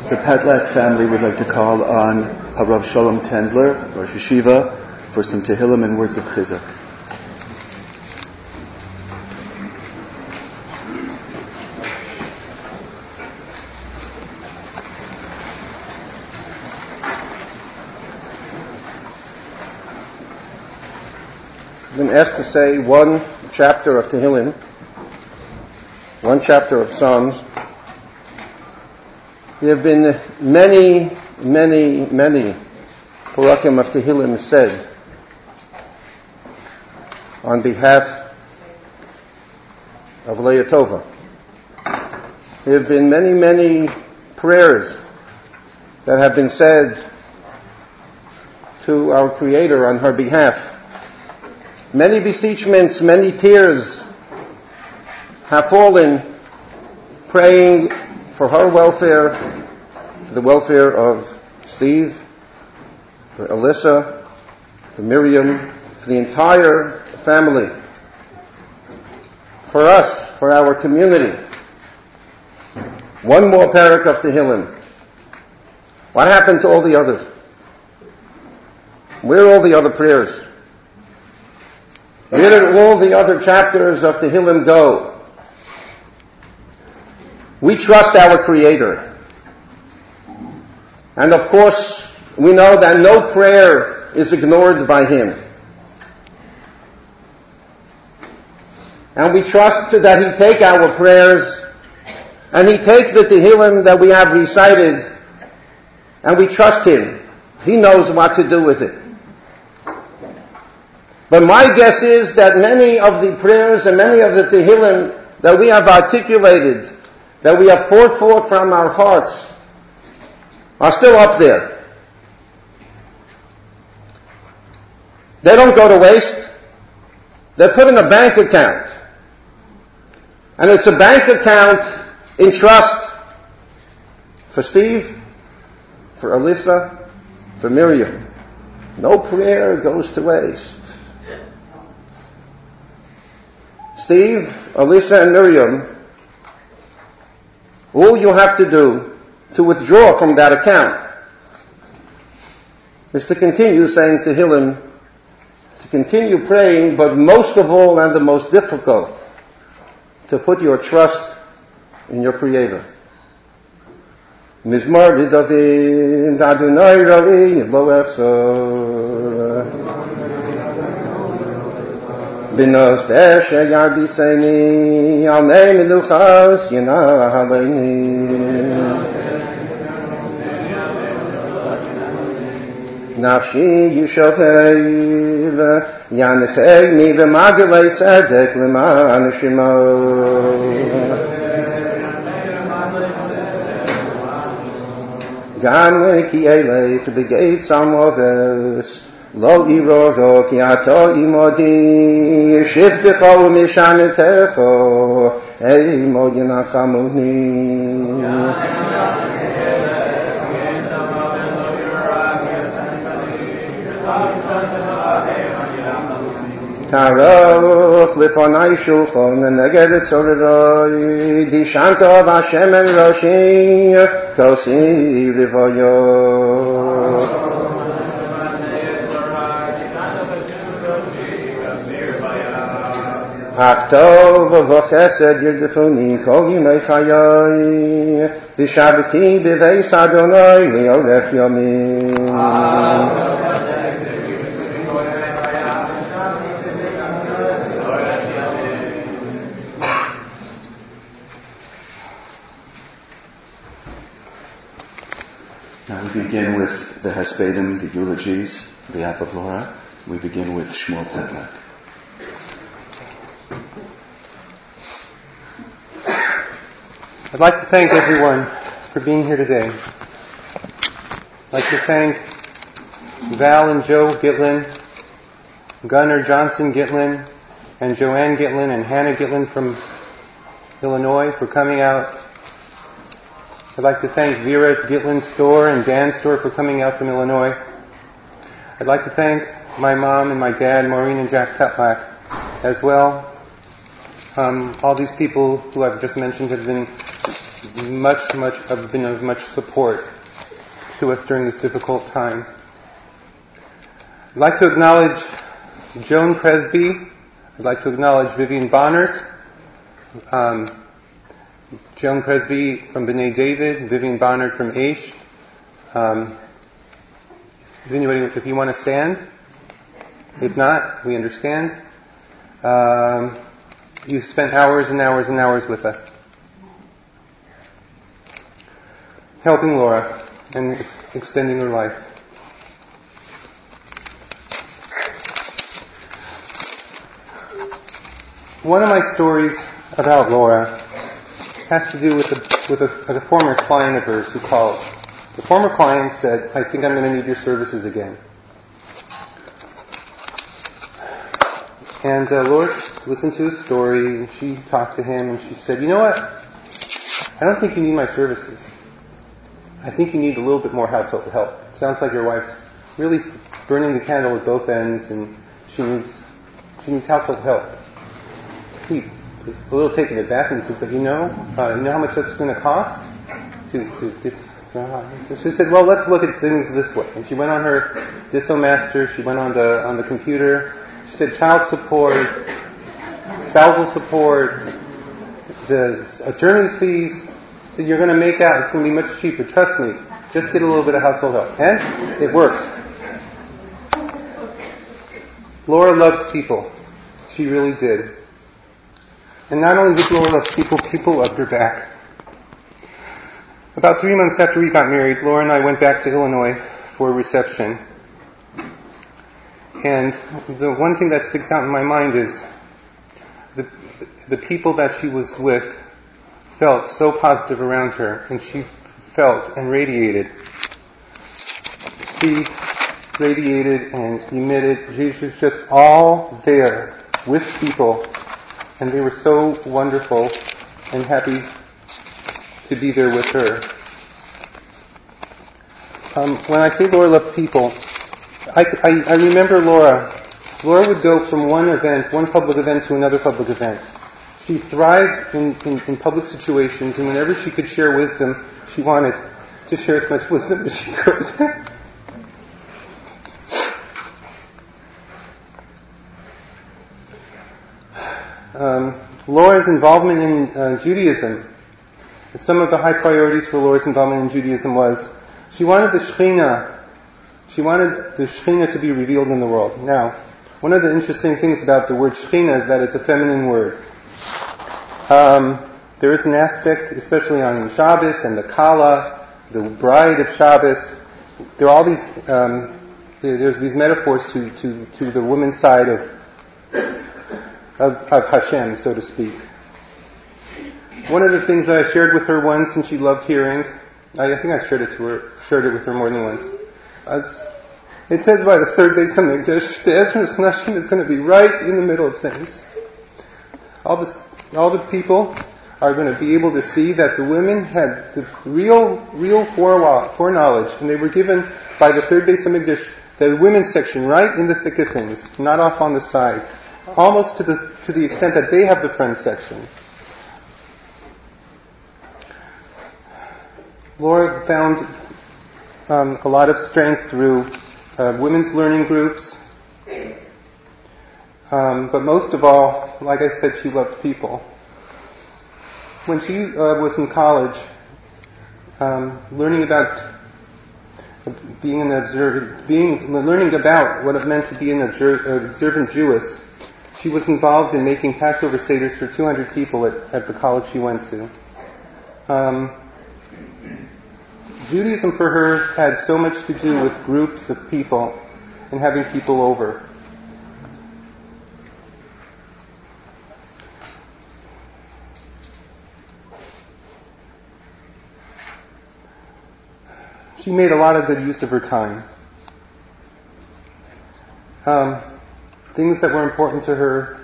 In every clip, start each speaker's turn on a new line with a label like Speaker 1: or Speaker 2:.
Speaker 1: The Petlak family would like to call on Harav Shalom Tendler, Rosh Yeshiva, for some Tehillim and words of Chizuk.
Speaker 2: I've been asked to say one chapter of Tehillim, one chapter of Psalms. There have been many Parakim of Tehillim said on behalf of Leah Tova. There have been many prayers that have been said to our Creator on her behalf. Many beseechments, many tears have fallen praying for her welfare, for the welfare of Steve, for Alyssa, for Miriam, for the entire family, for us, for our community. One more parak of Tehillim. What happened to all the others? Where are all the other prayers? Where did all the other chapters of Tehillim go? We trust our Creator. And of course, we know that no prayer is ignored by Him. And we trust that He take our prayers and He take the Tehillim that we have recited, and we trust Him. He knows what to do with it. But my guess is that many of the prayers and many of the Tehillim that we have articulated, that we have poured forth from our hearts, are still up there. They don't go to waste. They're put in a bank account. And it's a bank account in trust for Steve, for Alyssa, for Miriam. No prayer goes to waste. Steve, Alyssa, and Miriam, all you have to do to withdraw from that account is to continue saying Tehillim, to continue praying, but most of all and the most difficult, to put your trust in your Creator. Mizmor David, Adonai Ravi, Boechso. Binos Eshe Yarbiseni, Alnei Meluchas Yenahaveni. Nafshi Yishovev, Yanecheni V'Magalei Tzedek L'man Shemo. Gam Ki Elei T'Begeit Samoves, Lo Irogo Ki Ato Imodi, Shivtecho U'Mishanetecho, Eimo Yenachamuni. Taroch Lifonai Shulchan Neged Tzoreroi, Dishanto Vashem En Roshi, Kosi Rivoyo. Haktov v'chesed yirdefuni kol yimei chayai, v'shabti b'veis Adonai li'olech yomim.
Speaker 1: Now we begin with the Hespedim, the eulogies, on behalf of Laura. We begin with Shmuel Petlak.
Speaker 3: I'd like to thank everyone for being here today. I'd like to thank Val and Joe Gitlin, Gunnar Johnson Gitlin, and Joanne Gitlin and Hannah Gitlin from Illinois for coming out. I'd like to thank Vera Gitlin's store and Dan's store for coming out from Illinois. I'd like to thank my mom and my dad, Maureen and Jack Petlak, as well. All these people who I've just mentioned have been have been of much support to us during this difficult time. I'd like to acknowledge Joan Presby. I'd like to acknowledge Vivian Bonnert. Joan Presby from B'nai David, Vivian Bonnert from Aish. If you want to stand. If not, we understand. You spent hours and hours and hours with us, helping Laura and extending her life. One of my stories about Laura has to do with a former client of hers who called. The former client said, "I think I'm going to need your services again." And Laura listened to his story, and she talked to him, and she said, "You know what? I don't think you need my services. I think you need a little bit more household help. It sounds like your wife's really burning the candle at both ends, and she needs household help." He was a little taken aback and said, "But you know how much that's going to cost So she said, "Well, let's look at things this way." And she went on her Dissomaster. She went on the computer. She said, child support, spousal support, the attorney fees. She said, "You're going to make out. It's going to be much cheaper. Trust me. Just get a little bit of household help." And it worked. Laura loved people. She really did. And not only did Laura love people, people loved her back. About 3 months after we got married, Laura and I went back to Illinois for a reception. And the one thing that sticks out in my mind is the people that she was with felt so positive around her, and she felt and radiated. She radiated and emitted. She was just all there with people, and they were so wonderful and happy to be there with her. When I say Laura loved people, I remember Laura. Laura would go from one public event to another public event. She thrived in public situations, and whenever she could share wisdom, she wanted to share as much wisdom as she could. Laura's involvement in Judaism. Some of the high priorities for Laura's involvement in Judaism was she wanted the Shekhinah to be revealed in the world. Now, one of the interesting things about the word Shekhinah is that it's a feminine word. There is an aspect, especially on Shabbos and the Kala, the bride of Shabbos. There are all these. There's these metaphors to the woman's side of Hashem, so to speak. One of the things that I shared with her once, and she loved hearing, I think I shared it with her more than once. It says by the third Beis Hamikdash, the Ezras Nashim is going to be right in the middle of things. All the people are going to be able to see that the women had the real foreknowledge, and they were given by the third Beis Hamikdash the women's section right in the thick of things, not off on the side, almost to the extent that they have the front section. Laura found a lot of strength through women's learning groups, but most of all, like I said, she loved people. When she was in college, learning about learning about what it meant to be an observant Jewess, she was involved in making Passover Seders for 200 people at the college she went to. Judaism for her had so much to do with groups of people and having people over. She made a lot of good use of her time. Things that were important to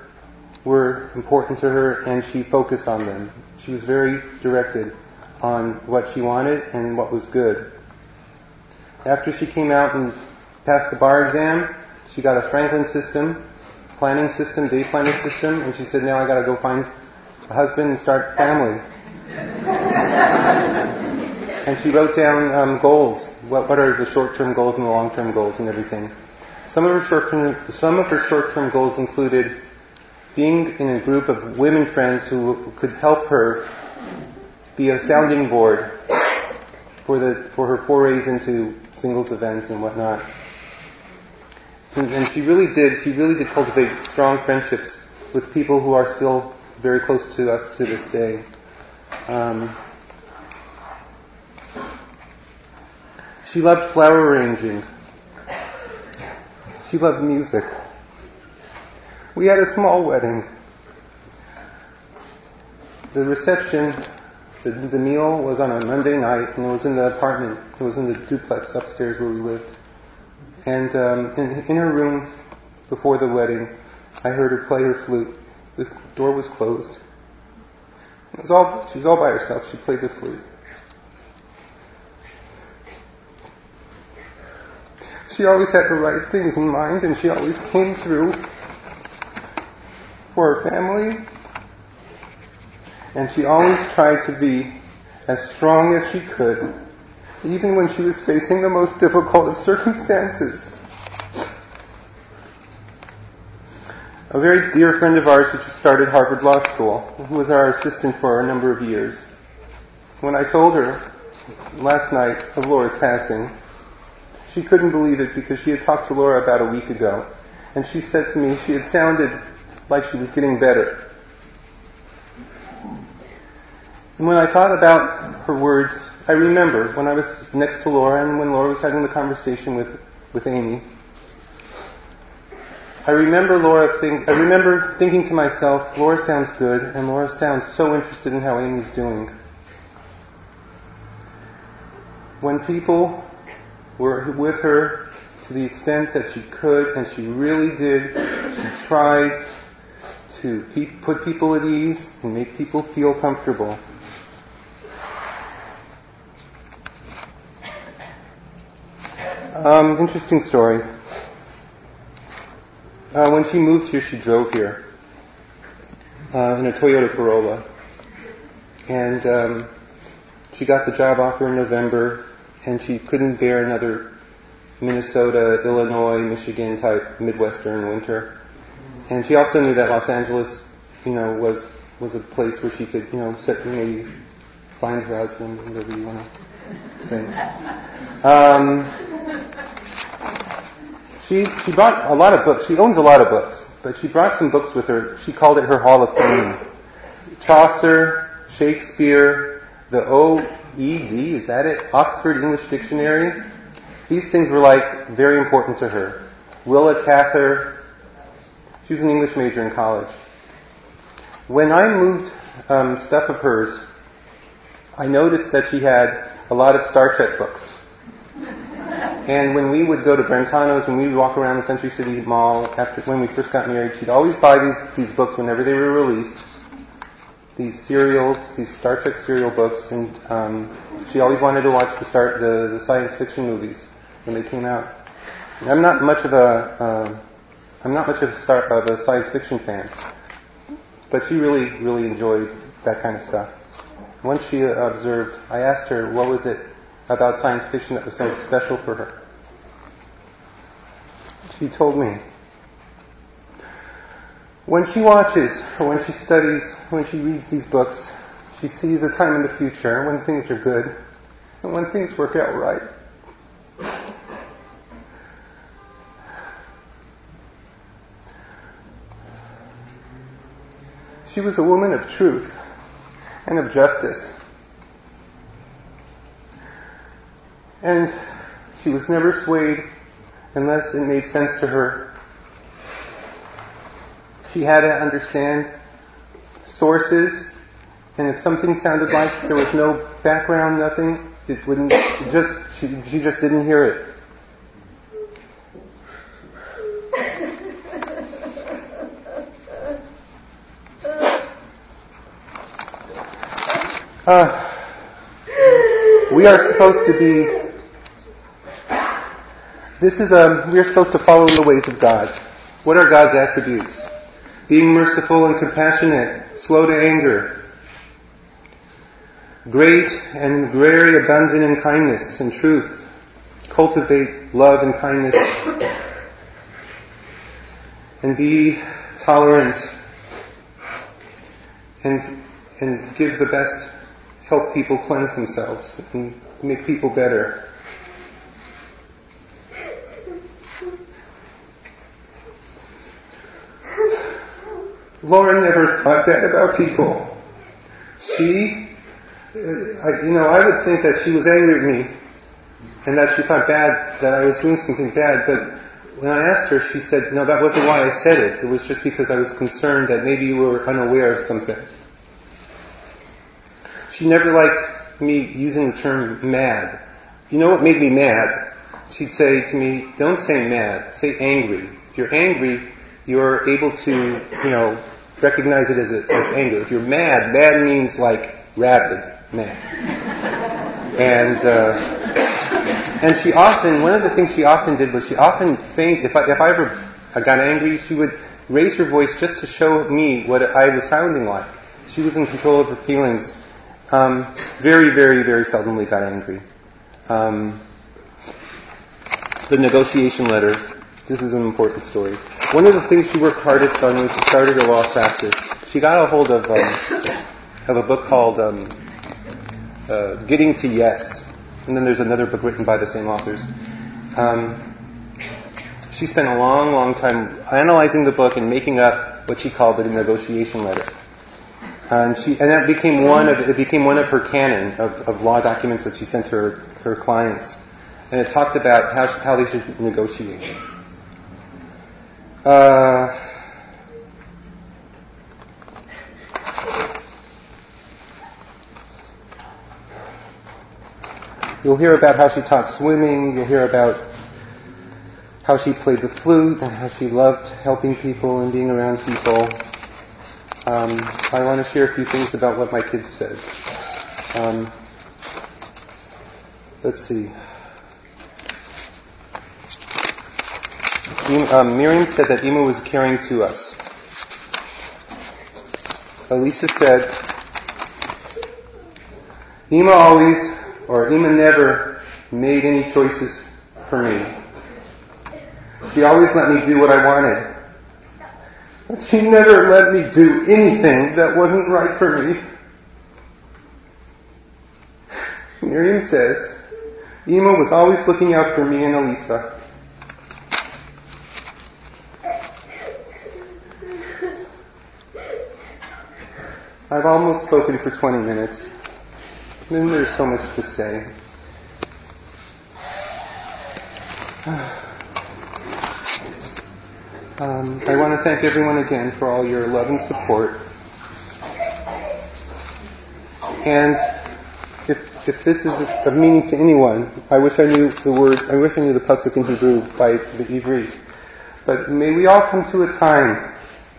Speaker 3: her and she focused on them. She was very directed on what she wanted and what was good. After she came out and passed the bar exam, she got a Franklin system, day planning system, and she said, "Now I got to go find a husband and start a family." And she wrote down goals. What are the short-term goals and the long-term goals and everything. Some of her short-term goals included being in a group of women friends who could help her be a sounding board for her forays into singles events and whatnot. And she really did cultivate strong friendships with people who are still very close to us to this day. She loved flower arranging. She loved music. We had a small wedding. The reception, the meal was on a Monday night, and it was in the apartment. It was in the duplex upstairs where we lived. And in her room before the wedding, I heard her play her flute. The door was closed. She was all by herself. She played the flute. She always had the right things in mind, and she always came through for her family. And she always tried to be as strong as she could, even when she was facing the most difficult of circumstances. A very dear friend of ours who just started Harvard Law School, who was our assistant for a number of years. When I told her last night of Laura's passing, she couldn't believe it because she had talked to Laura about a week ago. And she said to me she had sounded like she was getting better. And when I thought about her words, I remember when I was next to Laura and when Laura was having the conversation with Amy. I remember thinking to myself, Laura sounds good, and Laura sounds so interested in how Amy's doing. When people were with her to the extent that she could, and she really did, she tried to put people at ease and make people feel comfortable. Interesting story. When she moved here, she drove here in a Toyota Corolla. And she got the job offer in November, and she couldn't bear another Minnesota, Illinois, Michigan type Midwestern winter. And she also knew that Los Angeles, was a place where she could, maybe find her husband, whatever you want to say. She brought a lot of books. She owns a lot of books, but she brought some books with her. She called it her Hall of Fame. Chaucer, Shakespeare, the OED, is that it? Oxford English Dictionary. These things were very important to her. Willa Cather. She was an English major in college. When I moved stuff of hers, I noticed that she had a lot of Star Trek books. And when we would go to Brentano's, when we would walk around the Century City Mall when we first got married, she'd always buy these books whenever they were released. These serials, these Star Trek serial books, and she always wanted to watch the science fiction movies when they came out. And I'm not much of a science fiction fan, but she really, really enjoyed that kind of stuff. Once she observed, I asked her what was it about science fiction that was so special for her. She told me, when she watches, or when she studies, when she reads these books, she sees a time in the future when things are good, and when things work out right. She was a woman of truth and of justice. And she was never swayed unless it made sense to her. She had to understand sources, and if something sounded like there was no background, nothing, she just didn't hear it. We are supposed to be. We are supposed to follow the ways of God. What are God's attributes? Being merciful and compassionate, slow to anger, great and very abundant in kindness and truth. Cultivate love and kindness. And be tolerant. And give the best, help people cleanse themselves and make people better. Laura never thought that about people. I would think that she was angry at me and that she thought bad, that I was doing something bad, but when I asked her, she said, no, that wasn't why I said it. It was just because I was concerned that maybe you were unaware of something. She never liked me using the term mad. You know what made me mad? She'd say to me, don't say mad, say angry. If you're angry, you're able to, recognize it as anger. If you're mad means like rabid mad. And she often, one of the things she often did was she often feigned, if I ever got angry, she would raise her voice just to show me what I was sounding like. She was in control of her feelings. Very, very, very seldomly got angry. The negotiation letter. This is an important story. One of the things she worked hardest on when she started her law practice, she got a hold of a book called Getting to Yes. And then there's another book written by the same authors. She spent a long, long time analyzing the book and making up what she called the negotiation letter. And that became one of her canon of law documents that she sent to her clients. And it talked about how they should negotiate. You'll hear about how she taught swimming. You'll hear about how she played the flute and how she loved helping people and being around people. I want to share a few things about what my kids said. Let's see. Miriam said that Ima was caring to us. Elisa said, Ima never made any choices for me. She always let me do what I wanted. But she never let me do anything that wasn't right for me. Miriam says, Ima was always looking out for me and Elisa. I've almost spoken for 20 minutes. And there's so much to say. I want to thank everyone again for all your love and support. And if this is of meaning to anyone, I wish I knew the pasuk in Hebrew by the Ivrit. But may we all come to a time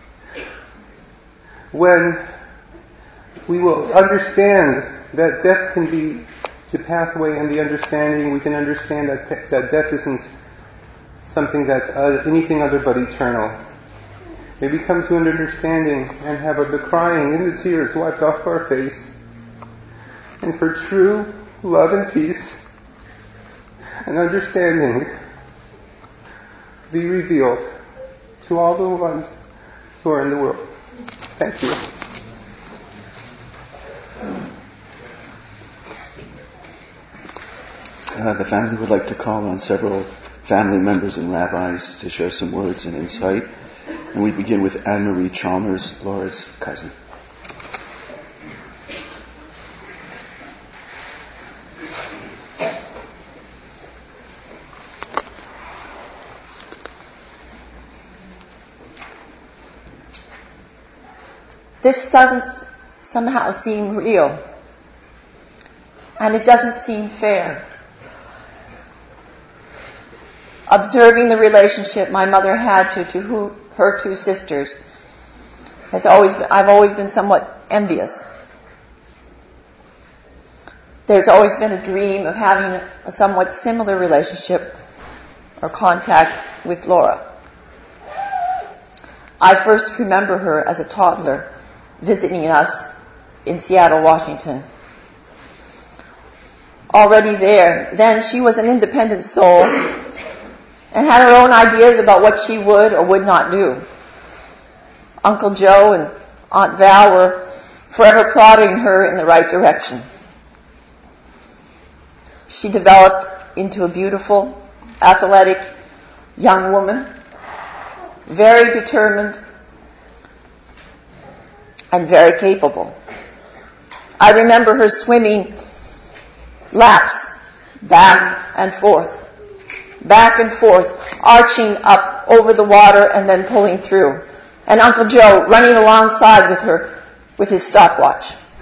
Speaker 3: when we will understand that death can be the pathway and the understanding. We can understand that death isn't something that's anything other but eternal. May we come to an understanding and have the crying and the tears wiped off our face. And for true love and peace and understanding be revealed to all the ones who are in the world. Thank you.
Speaker 1: The family would like to call on several family members and rabbis to share some words and insight. And we begin with Anne-Marie Chalmers, Laura's cousin.
Speaker 4: This doesn't somehow seem real. And it doesn't seem fair. Observing the relationship my mother had to her two sisters, I've always been somewhat envious. There's always been a dream of having a somewhat similar relationship or contact with Laura. I first remember her as a toddler visiting us in Seattle, Washington. already there. Then she was an independent soul and had her own ideas about what she would or would not do. Uncle Joe and Aunt Val were forever prodding her in the right direction. She developed into a beautiful, athletic young woman, very determined and very capable. I remember her swimming laps back and forth, arching up over the water and then pulling through. And Uncle Joe running alongside with her with his stopwatch.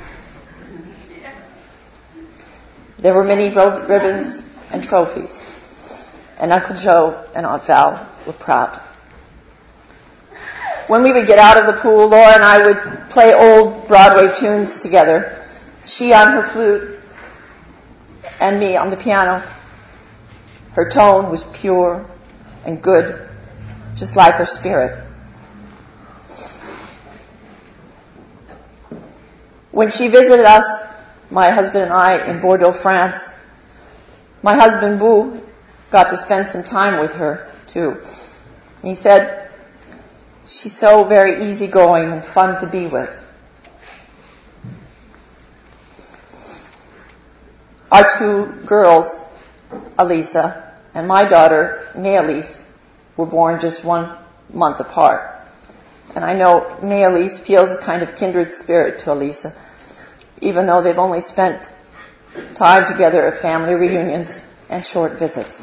Speaker 4: There were many ribbons and trophies. And Uncle Joe and Aunt Val were proud. When we would get out of the pool, Laura and I would play old Broadway tunes together. She on her flute and me on the piano. Her tone was pure and good, just like her spirit. When she visited us, my husband and I, in Bordeaux, France, my husband, Boo, got to spend some time with her, too. He said, she's so very easygoing and fun to be with. Our two girls, Elisa and my daughter, Mayalise, were born just 1 month apart. And I know Mayalise feels a kind of kindred spirit to Elisa, even though they've only spent time together at family reunions and short visits.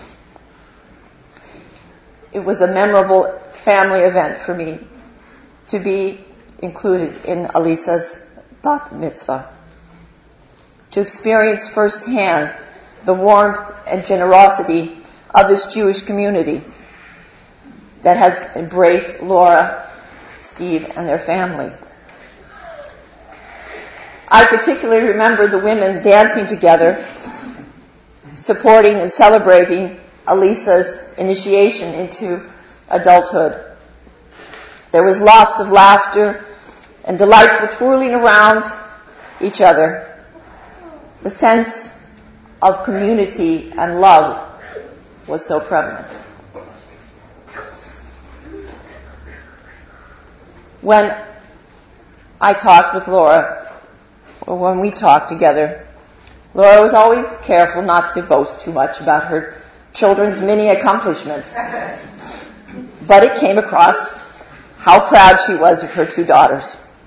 Speaker 4: It was a memorable family event for me to be included in Elisa's bat mitzvah, to experience firsthand the warmth and generosity of this Jewish community that has embraced Laura, Steve, and their family. I particularly remember the women dancing together, supporting and celebrating Elisa's initiation into adulthood. There was lots of laughter and delightful twirling around each other. The sense of community and love was so prevalent. When I talked with Laura, or when we talked together, Laura was always careful not to boast too much about her children's many accomplishments. But it came across how proud she was of her two daughters.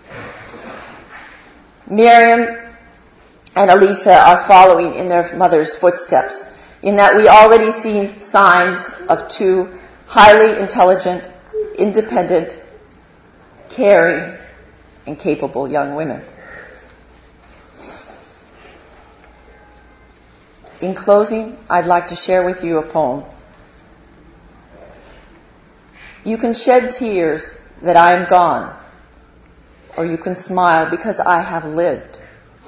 Speaker 4: Miriam and Elisa are following in their mother's footsteps, in that we already see signs of two highly intelligent, independent, caring, and capable young women. In closing, I'd like to share with you a poem. You can shed tears that I am gone, or you can smile because I have lived.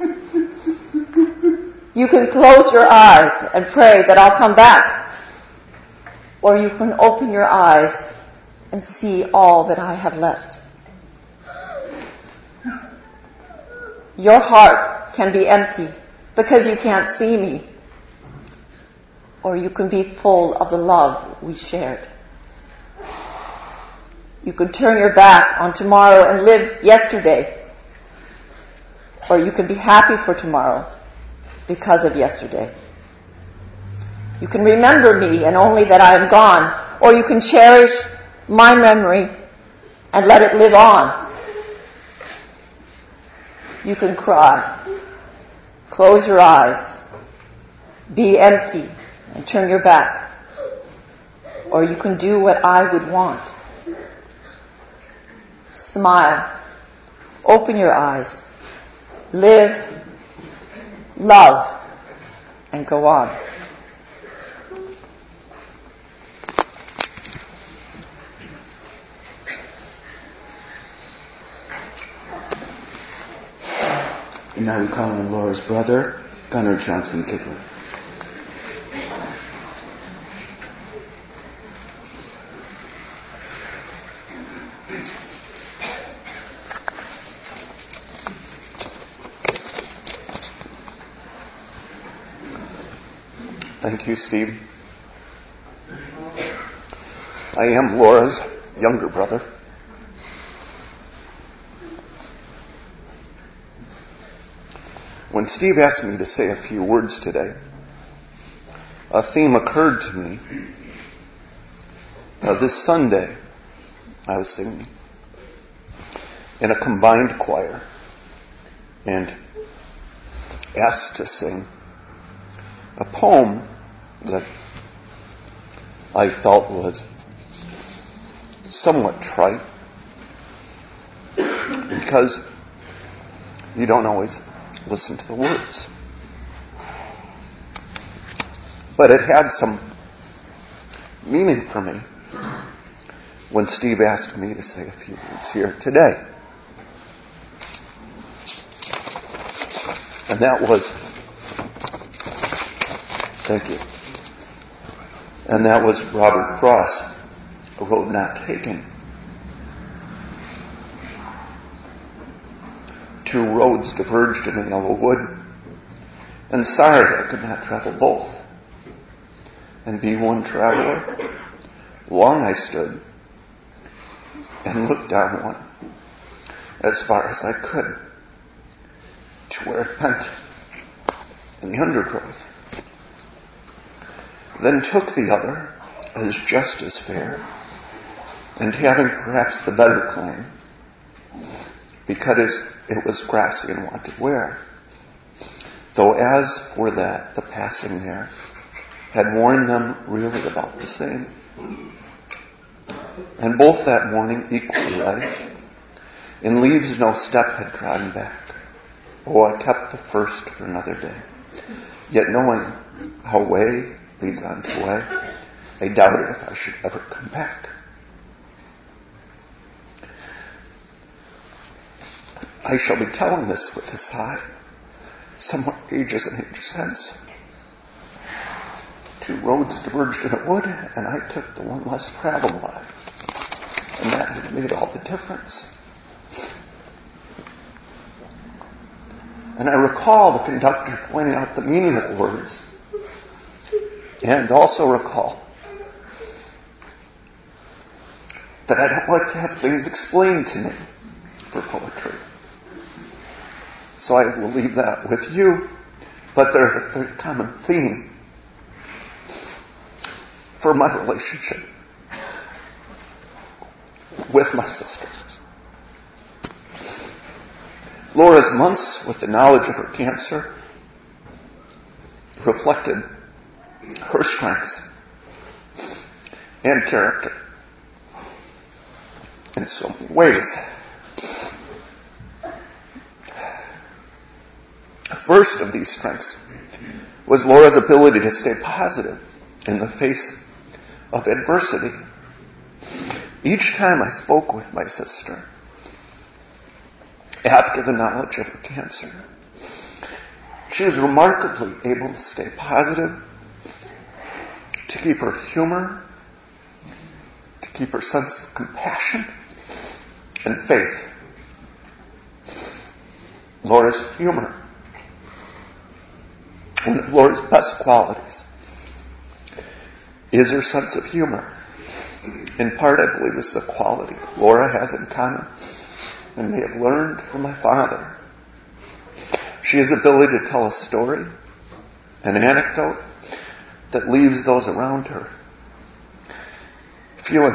Speaker 4: You can close your eyes and pray that I'll come back, or you can open your eyes and see all that I have left. Your heart can be empty because you can't see me, or you can be full of the love we shared. You can turn your back on tomorrow and live yesterday, or you can be happy for tomorrow because of yesterday. You can remember me and only that I am gone, or you can cherish my memory and let it live on. You can cry, close your eyes, be empty, and turn your back. Or you can do what I would want. Smile, open your eyes, live, love, and go on.
Speaker 1: And now we call on Laura's brother, Gunnar Johnson Gitlin. Thank you, Steve. I am Laura's younger brother. When Steve asked me to say a few words today, a theme occurred to me. This Sunday, I was singing in a combined choir and asked to sing a poem that I felt was somewhat trite because you don't always listen to the words. But it had some meaning for me when Steve asked me to say a few words here today. And that was, thank you, and that was Robert Frost, A Road Not Taken. Two roads diverged in a yellow wood, and sorry I could not travel both. And be one traveler, long I stood, and looked down one, as far as I could, to where it bent in the undergrowth. Then took the other, as just as fair, and having perhaps the better claim, because it was grassy and wanted wear. Though as for that, the passing there had worn them really about the same. And both that morning equally light, in leaves no step had trodden back. Oh, I kept the first for another day. Yet knowing how way leads on to way, I doubted if I should ever come back. I shall be telling this with a sigh, somewhat ages and ages hence. Two roads diverged in a wood, and I took the one less traveled by. And that has made all the difference. And I recall the conductor pointing out the meaning of the words, and also recall that I don't like to have things explained to me for poetry. So I will leave that with you, but there's a common theme for my relationship with my sisters. Laura's months with the knowledge of her cancer reflected her strengths and character in so many ways. The first of these strengths was Laura's ability to stay positive in the face of adversity. Each time I spoke with my sister, after the knowledge of her cancer, she was remarkably able to stay positive, to keep her humor, to keep her sense of compassion and faith. Laura's humor, one of Laura's best qualities, is her sense of humor. In part, I believe this is a quality Laura has in common and may have learned from my father. She has the ability to tell a story, an anecdote, that leaves those around her feeling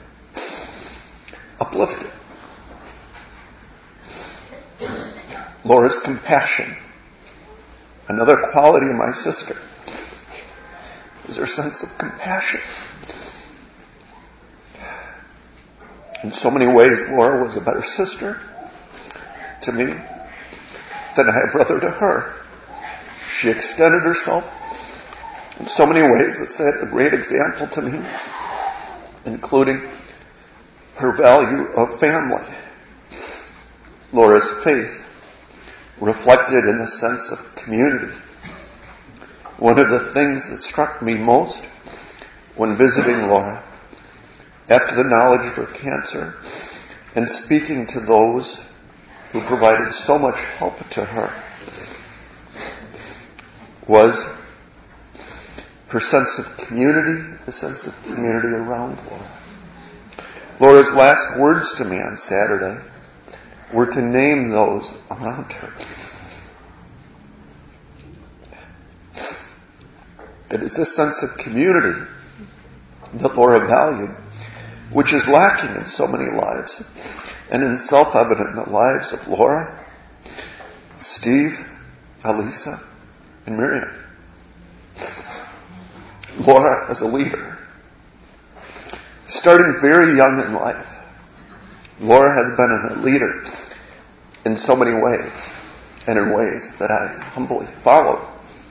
Speaker 1: uplifted. Laura's compassion, another quality of my sister, is her sense of compassion. In so many ways, Laura was a better sister to me than a brother to her. She extended herself in so many ways that set a great example to me, including her value of family. Laura's faith reflected in a sense of community. One of the things that struck me most when visiting Laura after the knowledge of her cancer and speaking to those who provided so much help to her was her sense of community, the sense of community around Laura. Laura's last words to me on Saturday were to name those around her. It is this sense of community that Laura valued, which is lacking in so many lives, and is self-evident in the lives of Laura, Steve, Elisa, and Miriam. Laura as a leader, starting very young in life, Laura has been a leader in so many ways, and in ways that I humbly followed.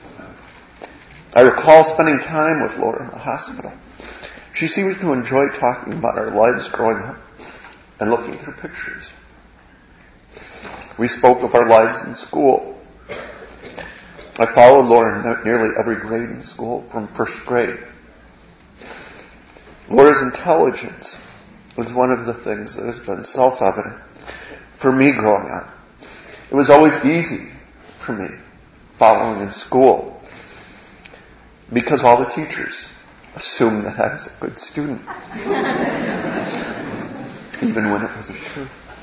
Speaker 1: I recall spending time with Laura in the hospital. She seemed to enjoy talking about our lives growing up and looking through pictures. We spoke of our lives in school. I followed Laura in nearly every grade in school from first grade. Laura's intelligence was one of the things that has been self-evident for me growing up. It was always easy for me following in school because all the teachers assumed that I was a good student, even when it wasn't true.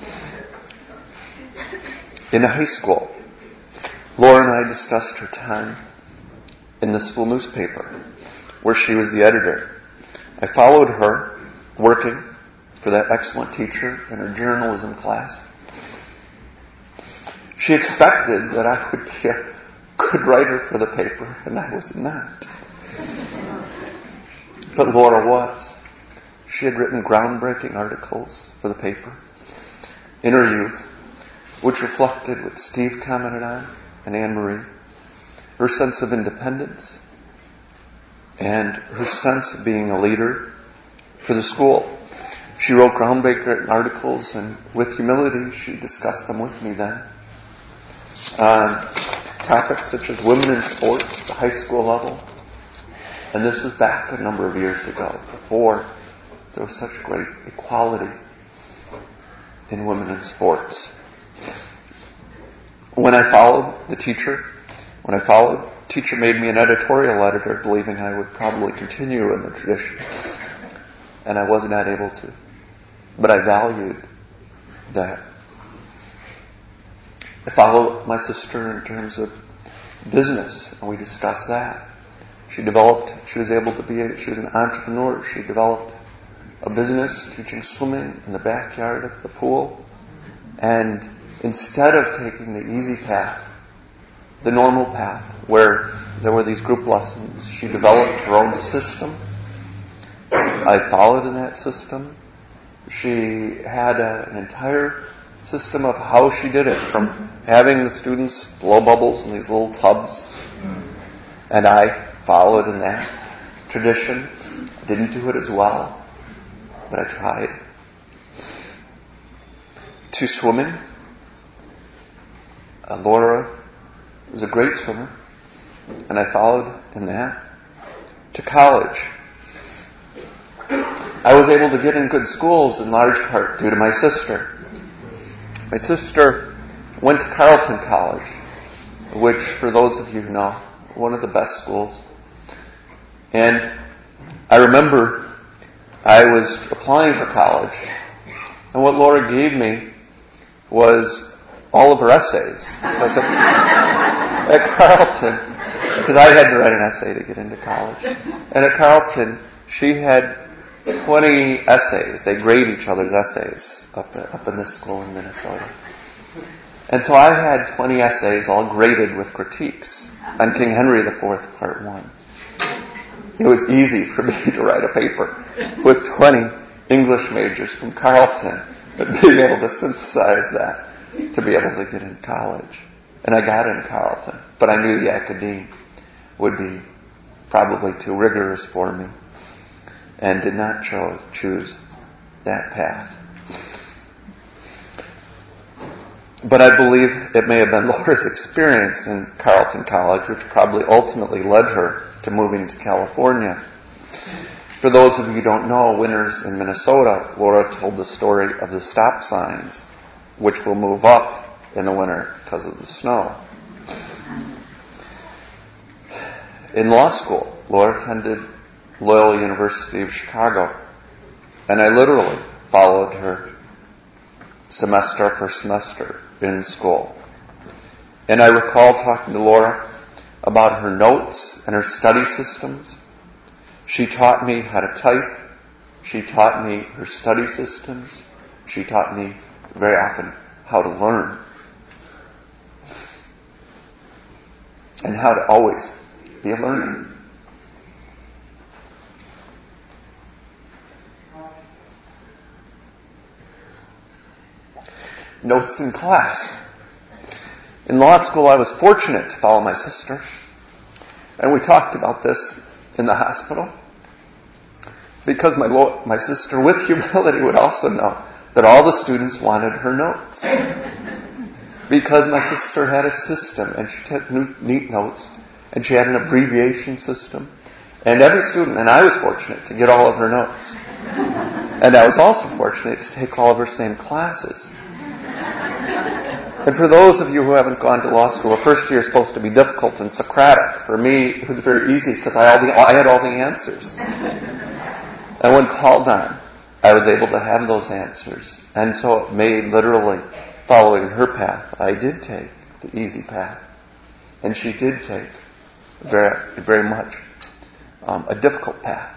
Speaker 1: In high school, Laura and I discussed her time in the school newspaper, where she was the editor. I followed her working for that excellent teacher in her journalism class. She expected that I would be a good writer for the paper, and I was not. But Laura was. She had written groundbreaking articles for the paper in her youth, which reflected what Steve commented on and Anne-Marie, her sense of independence and her sense of being a leader for the school. She wrote groundbreaking articles, and with humility, she discussed them with me then on topics such as women in sports at the high school level. And this was back a number of years ago, before there was such great equality in women in sports. When I followed the teacher made me an editorial editor, believing I would probably continue in the tradition. And I was not able to. But I valued that. I followed my sister in terms of business, and we discussed that. She was an entrepreneur. She developed a business teaching swimming in the backyard of the pool. And instead of taking the easy path, the normal path, where there were these group lessons, she developed her own system. I followed in that system. She had an entire system of how she did it, from having the students blow bubbles in these little tubs. And I followed in that tradition. I didn't do it as well, but I tried. To swimming. Laura was a great swimmer, and I followed in that. To college. I was able to get in good schools in large part due to my sister. My sister went to Carleton College, which, for those of you who know, one of the best schools. And I remember I was applying for college, and what Laura gave me was all of her essays. Because at Carleton, because I had to write an essay to get into college. And at Carleton, she had 20 essays. They grade each other's essays up in this school in Minnesota. And so I had 20 essays all graded with critiques on King Henry IV, Part 1. It was easy for me to write a paper with 20 English majors from Carleton, but being able to synthesize that to be able to get in college. And I got in Carleton, but I knew the academe would be probably too rigorous for me, and did not choose that path. But I believe it may have been Laura's experience in Carleton College which probably ultimately led her to moving to California. For those of you who don't know, winters in Minnesota, Laura told the story of the stop signs, which will move up in the winter because of the snow. In law school, Laura attended Loyola University of Chicago, and I literally followed her semester after semester in school. And I recall talking to Laura about her notes and her study systems. She taught me how to type. She taught me her study systems. She taught me very often how to learn. And how to always be a learner. Notes in class. In law school, I was fortunate to follow my sister. And we talked about this in the hospital. Because my sister, with humility, would also know that all the students wanted her notes. Because my sister had a system, and she took neat notes, and she had an abbreviation system. And every student, and I was fortunate to get all of her notes. And I was also fortunate to take all of her same classes. And for those of you who haven't gone to law school, the first year is supposed to be difficult and Socratic. For me, it was very easy because I had all the answers. And when called on, I was able to have those answers. And so it made literally following her path. I did take the easy path. And she did take very, very much a difficult path.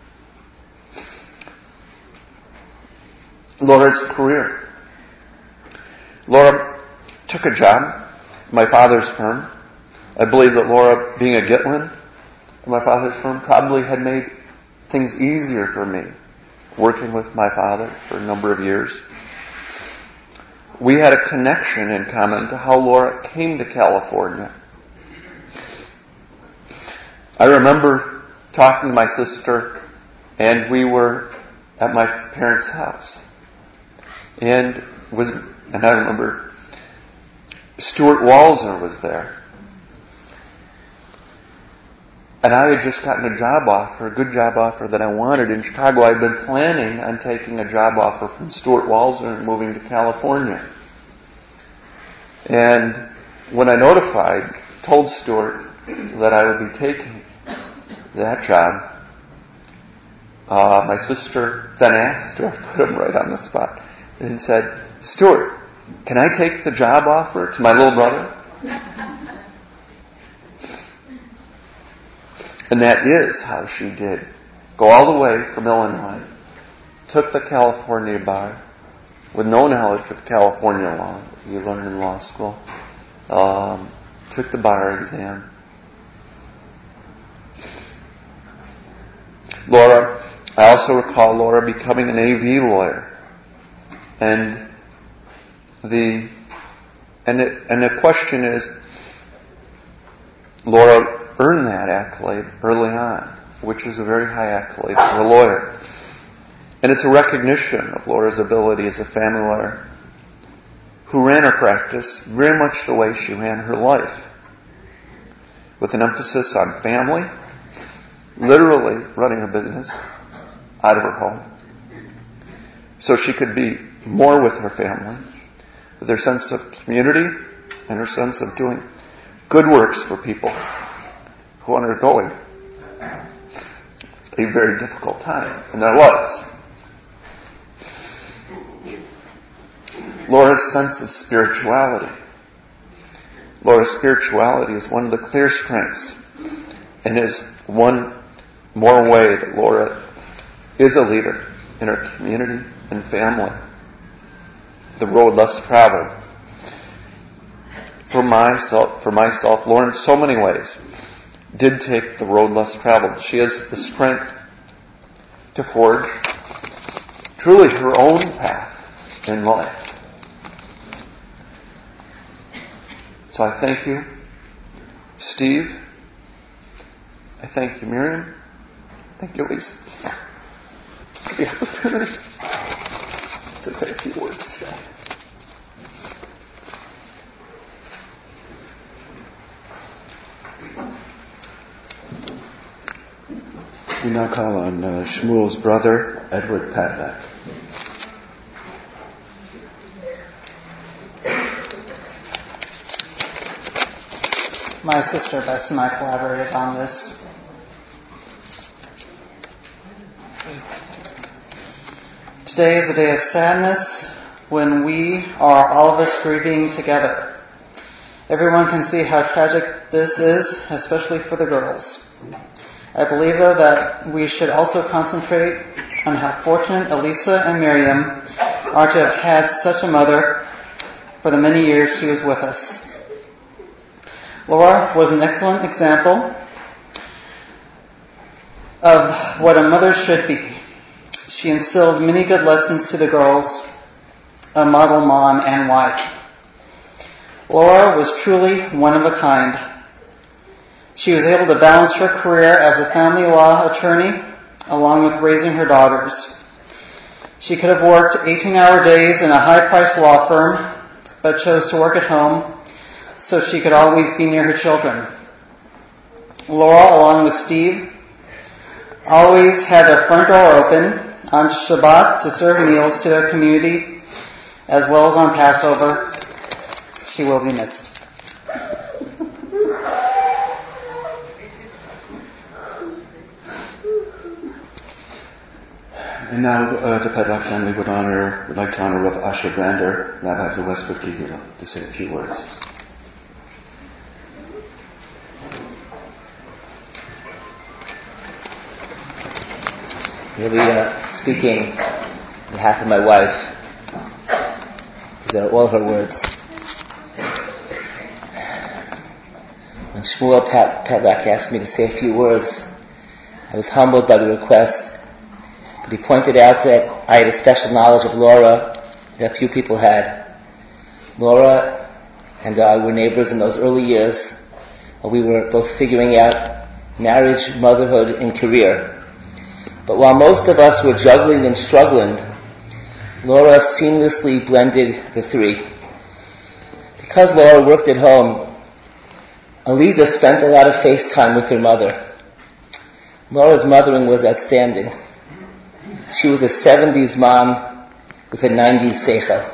Speaker 1: Laura's career. Laura took a job at my father's firm. I believe that Laura, being a Gitlin at my father's firm, probably had made things easier for me working with my father for a number of years. We had a connection in common to how Laura came to California. I remember talking to my sister, and we were at my parents' house. And I remember Stuart Walzer was there. And I had just gotten a job offer, a good job offer that I wanted in Chicago. I'd been planning on taking a job offer from Stuart Walzer and moving to California. And when I told Stuart that I would be taking that job, my sister then asked Stuart, put him right on the spot, and said, "Stuart, can I take the job offer to my little brother?" And that is how she did. Go all the way from Illinois, took the California bar, with no knowledge of California law, you learn in law school, took the bar exam. Laura, I also recall Laura becoming an AV lawyer. And the question is, Laura earned that accolade early on, which is a very high accolade for a lawyer. And it's a recognition of Laura's ability as a family lawyer who ran her practice very much the way she ran her life, with an emphasis on family, literally running her business out of her home, so she could be more with her family, with her sense of community and her sense of doing good works for people who are undergoing a very difficult time in their lives. Laura's sense of spirituality. Laura's spirituality is one of the clear strengths, and is one more way that Laura is a leader in her community and family. The road less traveled. For myself, Laura, in so many ways, did take the road less traveled. She has the strength to forge truly her own path in life. So I thank you, Steve. I thank you, Miriam. Thank you, Elise, for the opportunity to say a few words today.
Speaker 5: We now call on Shmuel's brother, Edward Padback.
Speaker 6: my sister Bess and I collaborated on this. Today is a day of sadness when we are all of us grieving together. Everyone can see how tragic this is, especially for the girls. I believe, though, that we should also concentrate on how fortunate Elisa and Miriam are to have had such a mother for the many years she was with us. Laura was an excellent example of what a mother should be. She instilled many good lessons to the girls, a model mom and wife. Laura was truly one of a kind. She was able to balance her career as a family law attorney along with raising her daughters. She could have worked 18-hour days in a high-priced law firm, but chose to work at home so she could always be near her children. Laura, along with Steve, always had their front door open on Shabbat to serve meals to their community, as well as on Passover. She will be missed.
Speaker 5: And now the Pedlock family would like to honor Rav Asher Brander, Rabbi of the Westbrook Kehillah, to say a few words.
Speaker 7: Really speaking on behalf of my wife. These are all her words. When Shmuel Pedlock asked me to say a few words, I was humbled by the request. But he pointed out that I had a special knowledge of Laura that few people had. Laura and I were neighbors in those early years while we were both figuring out marriage, motherhood, and career. But while most of us were juggling and struggling, Laura seamlessly blended the three. Because Laura worked at home, Aliza spent a lot of face time with her mother. Laura's mothering was outstanding. She was a 70s mom with a 90s seichel.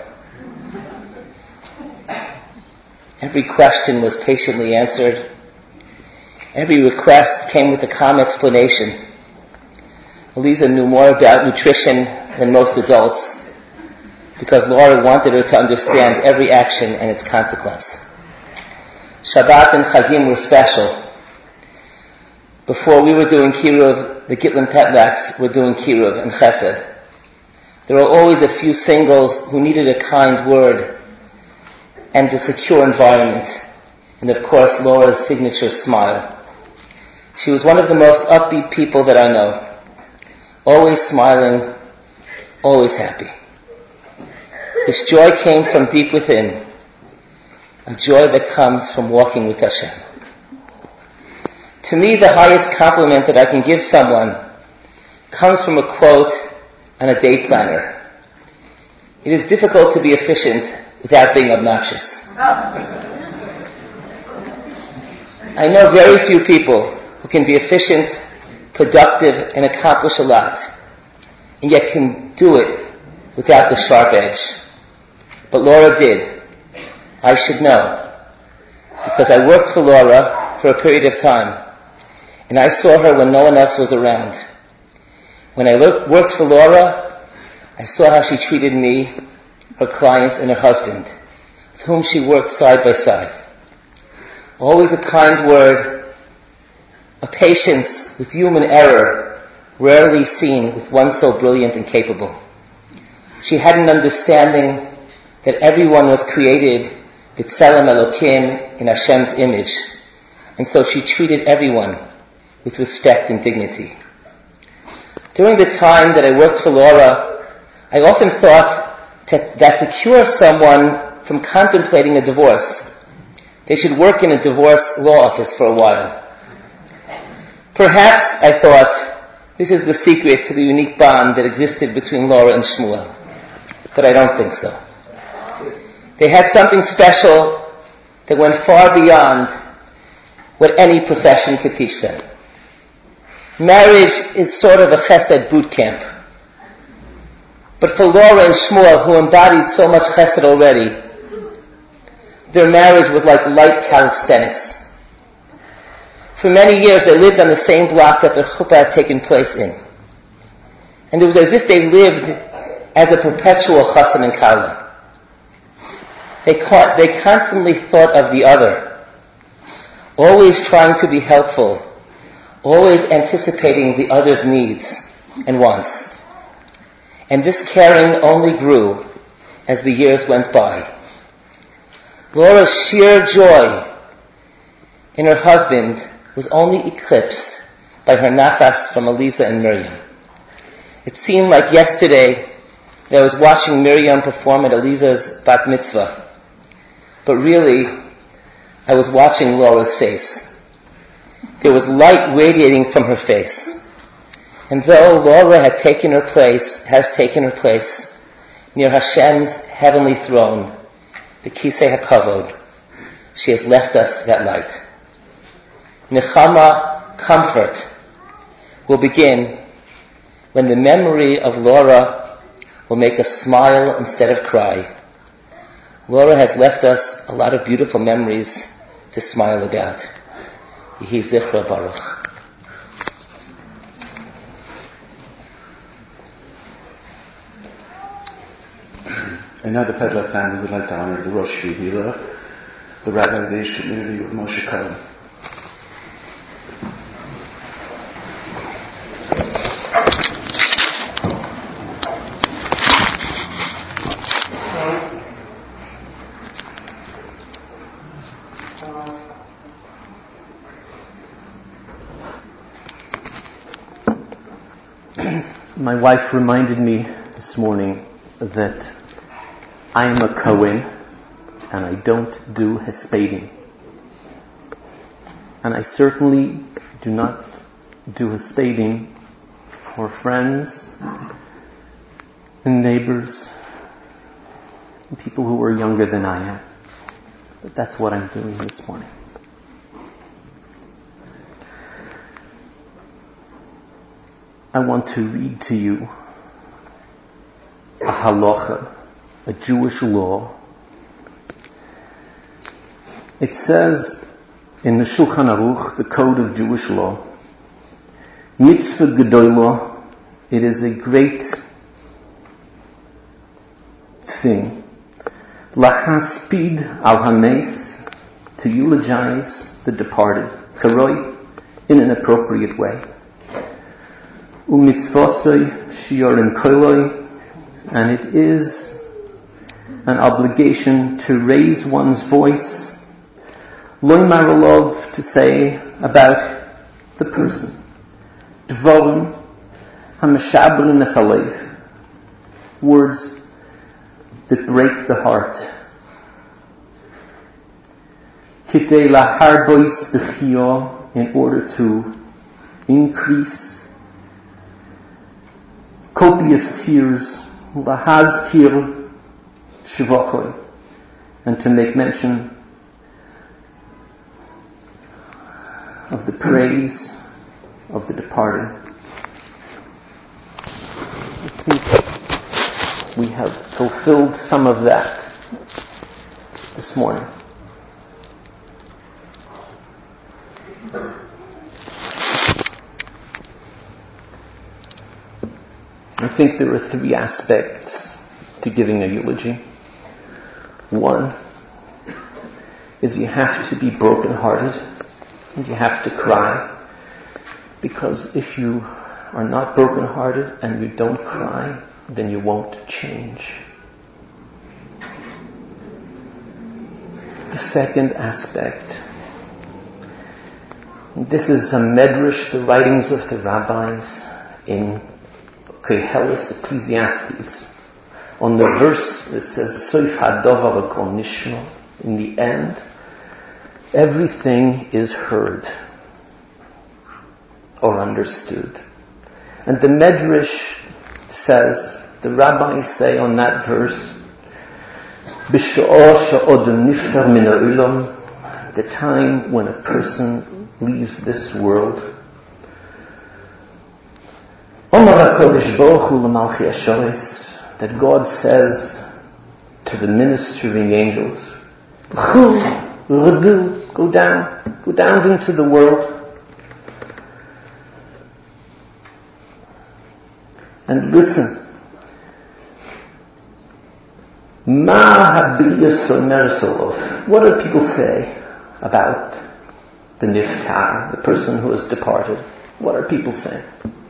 Speaker 7: Every question was patiently answered. Every request came with a calm explanation. Aliza knew more about nutrition than most adults because Laura wanted her to understand every action and its consequence. Shabbat and Chagim were special. Before we were doing Kiruv, the Gitlin Petlocks were doing Kiruv and Chesed. There were always a few singles who needed a kind word and a secure environment, and of course Laura's signature smile. She was one of the most upbeat people that I know, always smiling, always happy. This joy came from deep within, a joy that comes from walking with Hashem. To me, the highest compliment that I can give someone comes from a quote on a day planner. It is difficult to be efficient without being obnoxious. I know very few people who can be efficient, productive, and accomplish a lot, and yet can do it without the sharp edge. But Laura did. I should know, because I worked for Laura for a period of time. And I saw her when no one else was around. When I worked for Laura, I saw how she treated me, her clients, and her husband, with whom she worked side by side. Always a kind word, a patience with human error, rarely seen with one so brilliant and capable. She had an understanding that everyone was created b'tselem Elokim in Hashem's image, and so she treated everyone with respect and dignity. During the time that I worked for Laura, I often thought that to cure someone from contemplating a divorce, they should work in a divorce law office for a while. Perhaps, I thought, this is the secret to the unique bond that existed between Laura and Shmuel. But I don't think so. They had something special that went far beyond what any profession could teach them. Marriage is sort of a chesed boot camp. But for Laura and Shmuel, who embodied so much chesed already, their marriage was like light calisthenics. For many years they lived on the same block that the chuppah had taken place in. And it was as if they lived as a perpetual chasam and kala. They constantly thought of the other, always trying to be helpful, always anticipating the other's needs and wants. And this caring only grew as the years went by. Laura's sheer joy in her husband was only eclipsed by her nachas from Eliza and Miriam. It seemed like yesterday that I was watching Miriam perform at Eliza's bat mitzvah. But really, I was watching Laura's face. There was light radiating from her face. And though Laura has taken her place near Hashem's heavenly throne, the Kisei HaKavod, she has left us that light. Nechama, comfort, will begin when the memory of Laura will make us smile instead of cry. Laura has left us a lot of beautiful memories to smile about. Yehi Zichra Baruch.
Speaker 5: And now the Pedlak family would like to honor the Rosh Yehila, the rabbi of the Aish community of Moshe Cohen.
Speaker 8: My wife reminded me this morning that I am a Kohen and I don't do hespading. And I certainly do not do hespading for friends and neighbors and people who are younger than I am. But that's what I'm doing this morning. I want to read to you a halacha, a Jewish law. It says in the Shulchan Aruch, the code of Jewish law, mitzvah gedolah, it is a great thing, lahaspid al hames, to eulogize the departed, karoi, in an appropriate way. Umitzvosai shiurim koloi, and it is an obligation to raise one's voice, loymar olov, to say about the person, dvorim hameshabrin et halev, words that break the heart. Kitei laharbois b'chio, in order to increase copious tears, lahazkir shivachoi, and to make mention of the praise of the departed. I think we have fulfilled some of that this morning. I think there are three aspects to giving a eulogy. One is you have to be brokenhearted and you have to cry, because if you are not brokenhearted and you don't cry, then you won't change. The second aspect, this is a medrash, the writings of the rabbis in Koheles Ecclesiastes, on the verse that says Soif Hadovar Kol Nishma, in the end everything is heard or understood. And the medrash says, the rabbis say on that verse, B'sho'o she'od niftar min ha'olam, the time when a person leaves this world, Omar HaKodesh Baruch Hu l'malchi hashoris, that God says to the ministering angels, go down into the world, and listen. What do people say about the niftar, the person who has departed? What are people saying?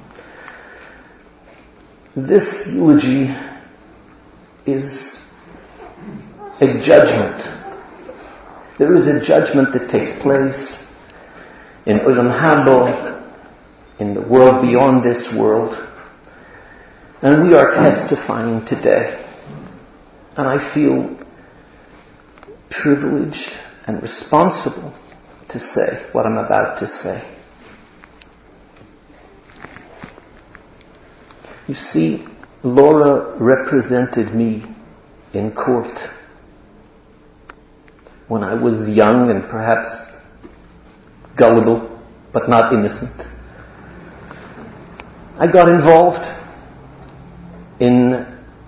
Speaker 8: This eulogy is a judgment. There is a judgment that takes place in Olam Habo, in the world beyond this world, and we are testifying today. And I feel privileged and responsible to say what I'm about to say. You see, Laura represented me in court when I was young and perhaps gullible, but not innocent. I got involved in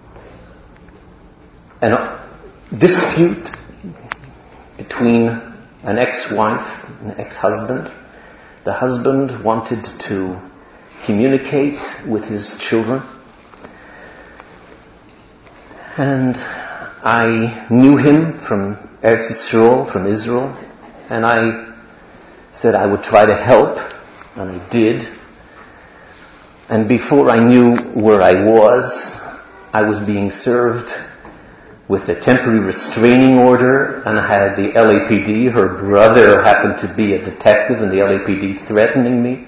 Speaker 8: a dispute between an ex-wife and an ex-husband. The husband wanted to communicate with his children, and I knew him from Eretz Yisrael, from Israel, and I said I would try to help, and I did. And before I knew where I was being served with a temporary restraining order, and I had the LAPD, her brother happened to be a detective in the LAPD, threatening me.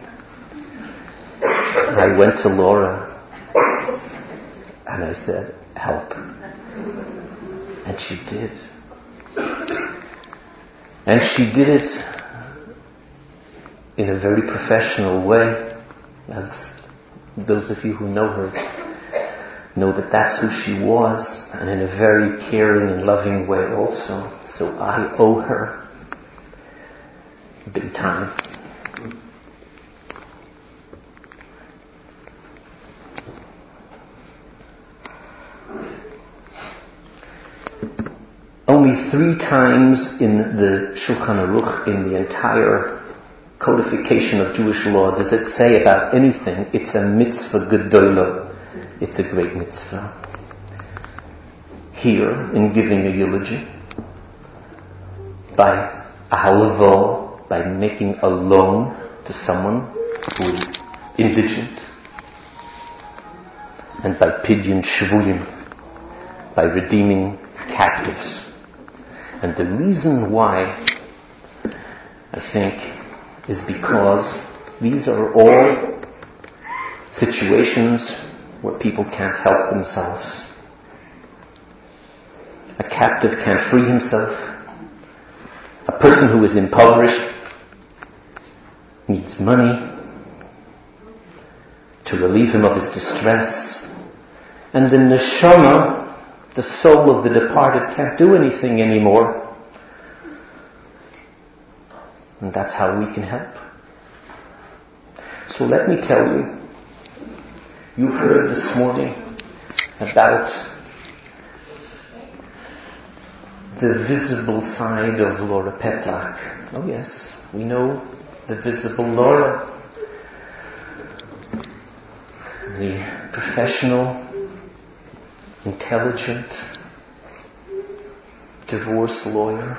Speaker 8: I went to Laura and I said, help. And she did. And she did it in a very professional way, as those of you who know her know that that's who she was, and in a very caring and loving way also. So I owe her big time. Only 3 times in the Shulchan Aruch, in the entire codification of Jewish law, does it say about anything, it's a mitzvah gedolah, it's a great mitzvah. Here, in giving a eulogy, by ahalavo, by making a loan to someone who is indigent, and by pidyon shvuyim, by redeeming captives. And the reason why, I think, is because these are all situations where people can't help themselves. A captive can't free himself. A person who is impoverished needs money to relieve him of his distress. And the neshama, the soul of the departed, can't do anything anymore. And that's how we can help. So let me tell you, you've heard this morning about the visible side of Laura Petlak. Oh yes, we know the visible Laura. The professional, intelligent, divorce lawyer.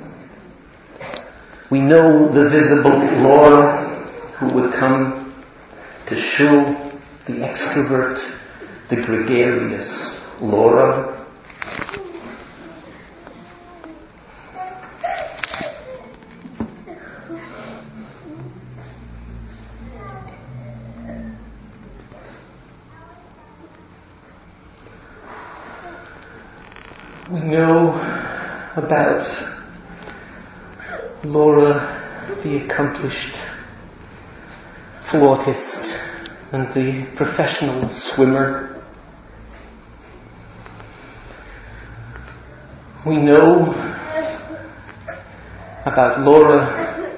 Speaker 8: We know the visible Laura who would come to shul, the extrovert, the gregarious Laura. We know about Laura, the accomplished flautist and the professional swimmer. We know about Laura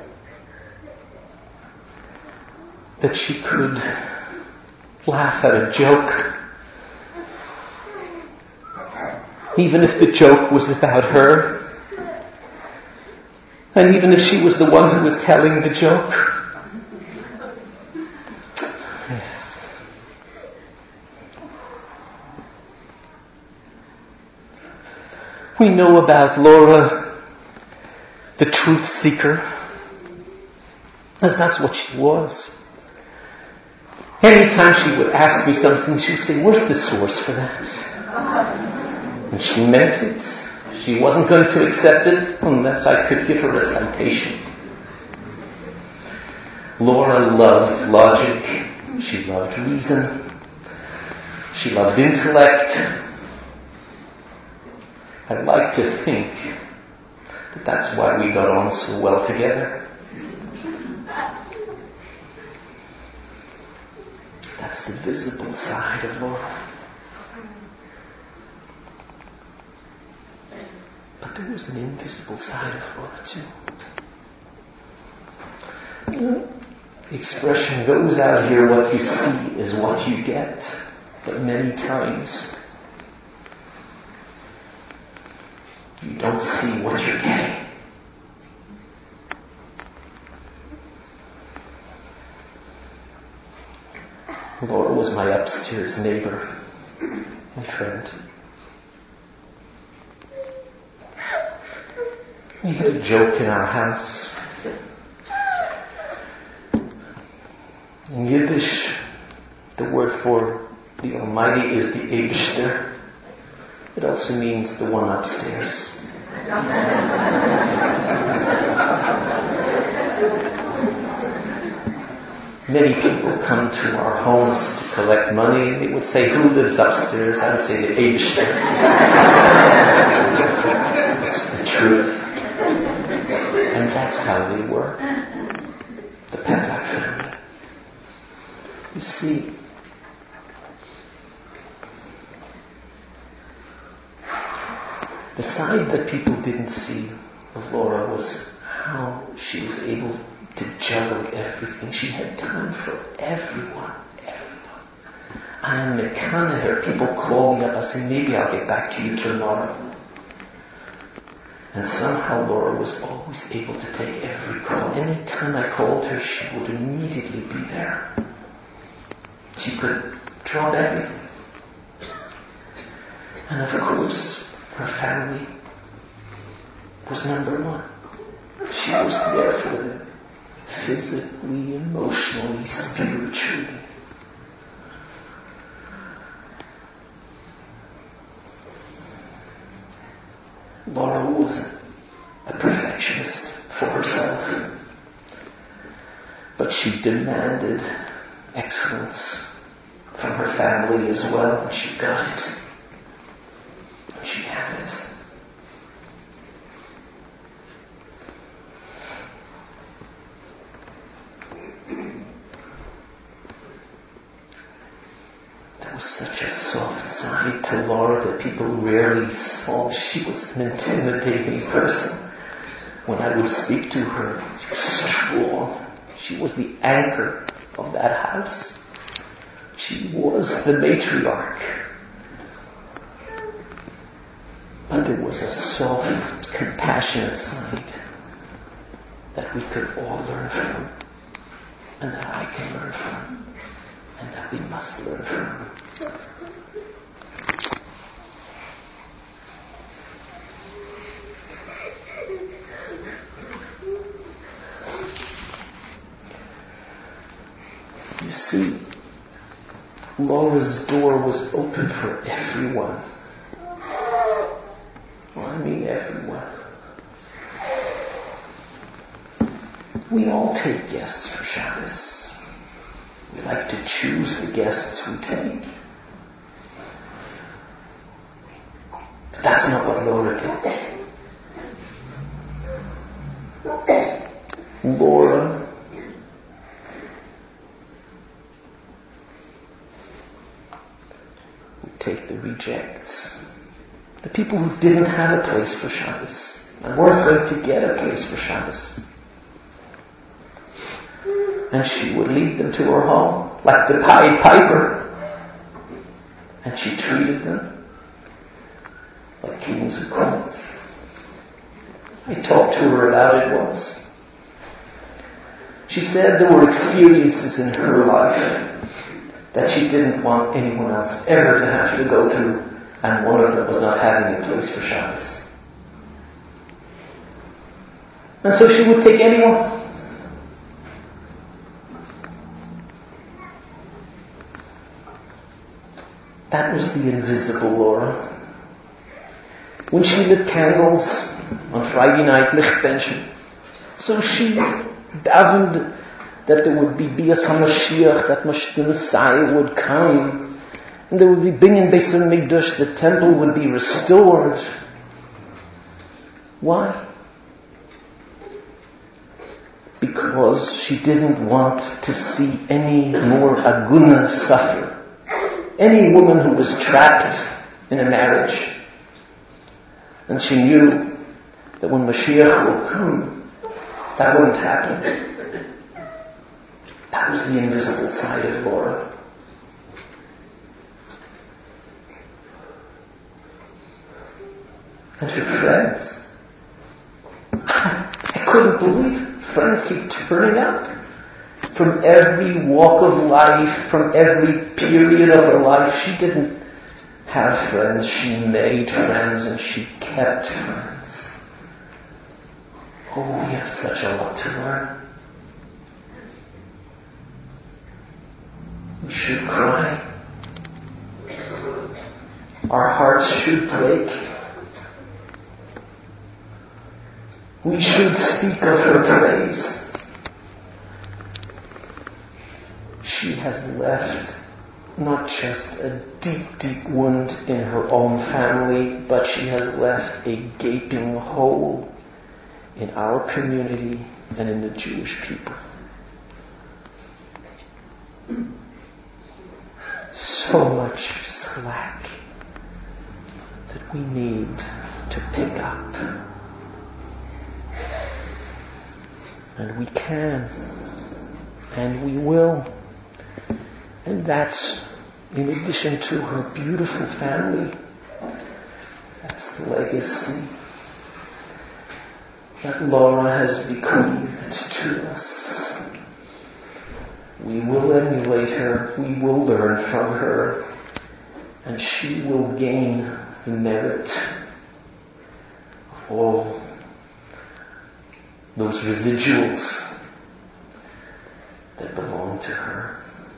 Speaker 8: that she could laugh at a joke, even if the joke was about her. And even if she was the one who was telling the joke. Yes. We know about Laura, the truth seeker, as that's what she was. Anytime she would ask me something, she would say, "Where's the source for that?" And she meant it. She wasn't going to accept it unless I could give her a citation. Laura loved logic. She loved reason. She loved intellect. I'd like to think that that's why we got on so well together. That's the visible side of Laura. But there was an invisible side of Laura too. The expression goes out here, what you see is what you get. But many times, you don't see what you're getting. Laura was my upstairs neighbor and friend. We had a joke in our house. In Yiddish, the word for the Almighty is the Eibishter. It also means the one upstairs. Many people come to our homes to collect money, and they would say, "Who lives upstairs?" I would say, "The Eibishter." It's the truth. And that's how they were. The Petak family. You see, the side that people didn't see of Laura was how she was able to juggle everything. She had time for everyone. I'm McConaughey. People call me up. I say, "Maybe I'll get back to you tomorrow." And somehow Laura was always able to take every call. Anytime I called her, she would immediately be there. She could drop everything. And of course, her family was number one. She was there for them, physically, emotionally, spiritually. Laura was a perfectionist for herself, but she demanded excellence from her family as well, and she got it. She has it. There was such a soft side to Laura that people rarely saw. She was an intimidating person. When I would speak to her, she was strong. She was the anchor of that house. She was the matriarch. But there was a soft, compassionate side that we could all learn from, and that I can learn from, and that we must learn from. You see, Laura's door was open for everyone. I mean everyone. We all take guests for Shabbos. We like to choose the guests we take. But that's not what Laura did. Laura would take the rejects. The people who didn't have a place for Shabbos and weren't going to get a place for Shabbos. And she would lead them to her home like the Pied Piper. And she treated them like kings and queens. I talked to her about it once. She said there were experiences in her life that she didn't want anyone else ever to have to go through. And one of them was not having a place for Shabbos. And so she would take anyone. That was the invisible Laura. When she lit candles on Friday night, Lichtbenchen, so she davened that there would be Bias HaMashiach, that the Messiah would come, and there would be Binyan Beis HaMikdash, the temple would be restored. Why? Because she didn't want to see any more Aguna suffer. Any woman who was trapped in a marriage. And she knew that when Mashiach will come, that wouldn't happen. That was the invisible side of Laura. And her friends. I couldn't believe it. Friends keep turning up. From every walk of life, from every period of her life. She didn't have friends, she made friends, and she kept friends. Oh, we have such a lot to learn. We should cry. Our hearts should break. We should speak of her praise. She has left not just a deep, deep wound in her own family, but she has left a gaping hole in our community and in the Jewish people. So much slack that we need to pick up. And we can. And we will. And that's in addition to her beautiful family. That's the legacy that Laura has bequeathed to us. We will emulate her, we will learn from her, and she will gain the merit of all those residuals that belong to her.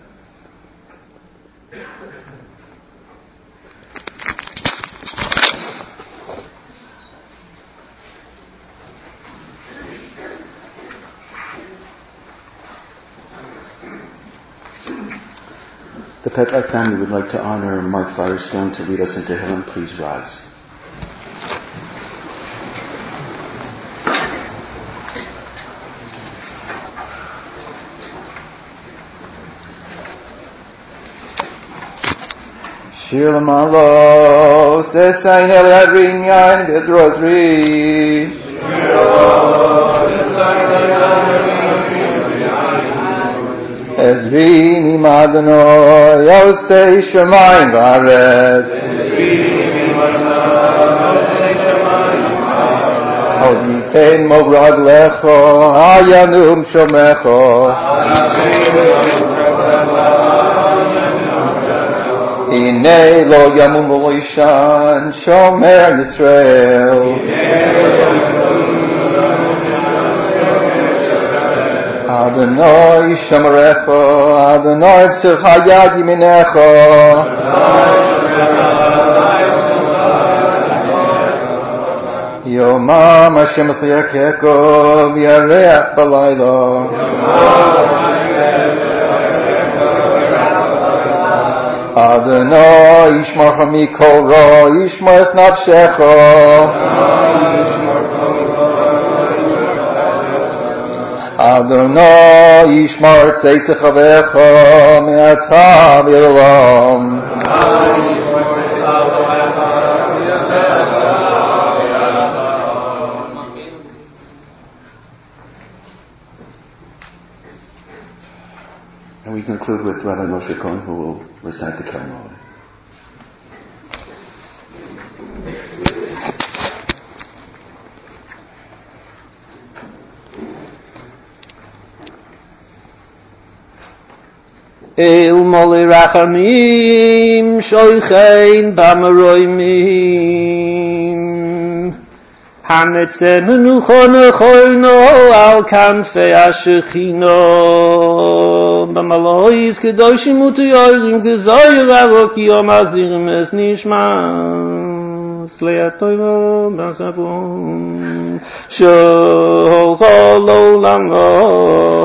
Speaker 5: The Petlak family would like to honor Mark Firestone to lead us into heaven. Please rise.
Speaker 9: Shir L'Malos, Esayin El Adrin Yain Bez Rosri. Ezri Nimadano Yosei Shemayim Varetz. Oditein Mobrad Lecho Hayanum Shomecho. Hine Lo Yamum Lo Yishan Shomer Yisrael. Adonai Shomerecho, Adonai Tzircha Yad Yiminecho. Yomam Hashem Esliakeko V'yareach Balaylo. Adonai Yishmor Hamikol Ro, Yishmor Es Nafshecho. Adonai Yishmar Tzeisach Avecha Me'ata V'Olam.
Speaker 5: And we conclude with Rabbi Moshe Cohen, who will recite the Talmud.
Speaker 8: El Moli Rachamim Shoichein Bamaroimim הנצא מנוחו נכונו על כנפי השכינו במלאויס קדושים ותוירים גזויר ארוכי ומזירים אס נשמס ליתוירו בספון שהולכו לעולמו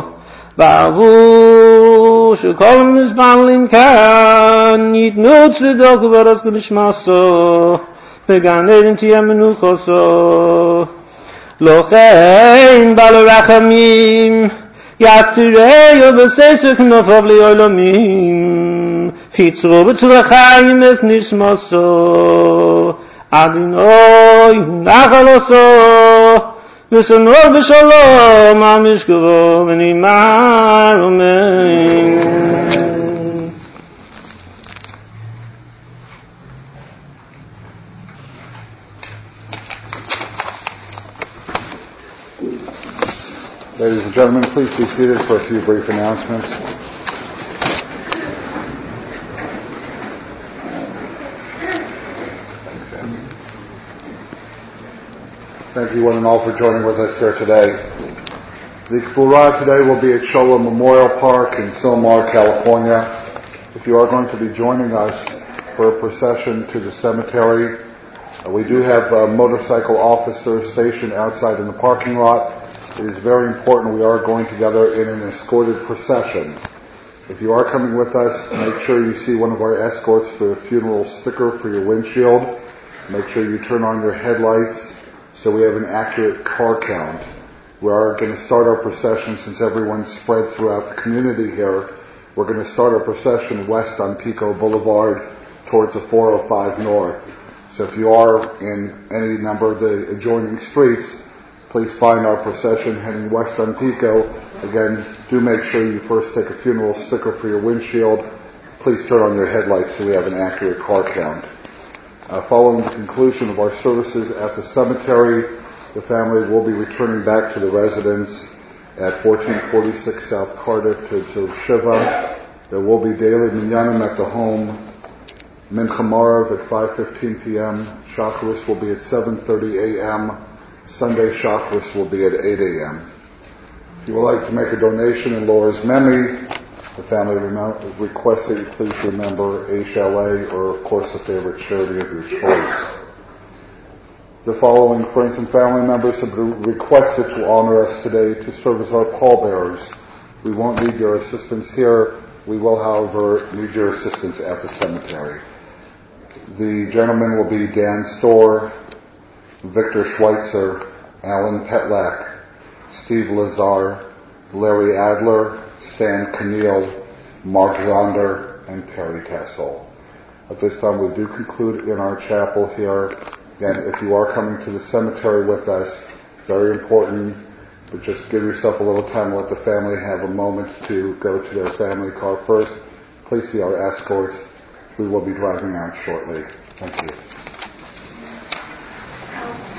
Speaker 8: בעבור שכל המזבלים כאן ייתנו צדוק וברס בנשמסו בגן עדן תהיה מנוחוסו לכן בעל רחמים יתראה ובססו כנפיו לעולמים פיצרו בצרחיים את נשמסו אדינוי נחלוסו ושנור בשלום המשכבו ונאמר אמן.
Speaker 10: Ladies and gentlemen, please be seated for a few brief announcements. Thank you one and all for joining with us here today. The Kfurah today will be at Shola Memorial Park in Sylmar, California. If you are going to be joining us for a procession to the cemetery, we do have a motorcycle officer stationed outside in the parking lot. It is very important we are going together in an escorted procession. If you are coming with us, make sure you see one of our escorts for a funeral sticker for your windshield. Make sure you turn on your headlights so we have an accurate car count. We are going to start our procession since everyone's spread throughout the community here. We're going to start our procession west on Pico Boulevard towards the 405 North. So if you are in any number of the adjoining streets, please find our procession heading west on Pico. Again, do make sure you first take a funeral sticker for your windshield. Please turn on your headlights so we have an accurate car count. Following the conclusion of our services at the cemetery, the family will be returning back to the residence at 1446 South Cardiff to Shiva. There will be daily minyanim at the home. Mincha Marav at 5:15 p.m. Shacharis will be at 7:30 a.m. Sunday Shacharis will be at 8 a.m. If you would like to make a donation in Laura's memory, the family requests that you please remember HLA or, of course, a favorite charity of your choice. The following friends and family members have been requested to honor us today to serve as our pallbearers. We won't need your assistance here. We will, however, need your assistance at the cemetery. The gentlemen will be Dan Storr, Victor Schweitzer, Alan Petlak, Steve Lazar, Larry Adler, Stan Keneal, Mark Zonder, and Perry Tassel. At this time, we do conclude in our chapel here. Again, if you are coming to the cemetery with us, very important, but just give yourself a little time to let the family have a moment to go to their family car first. Please see our escorts. We will be driving out shortly. Thank you.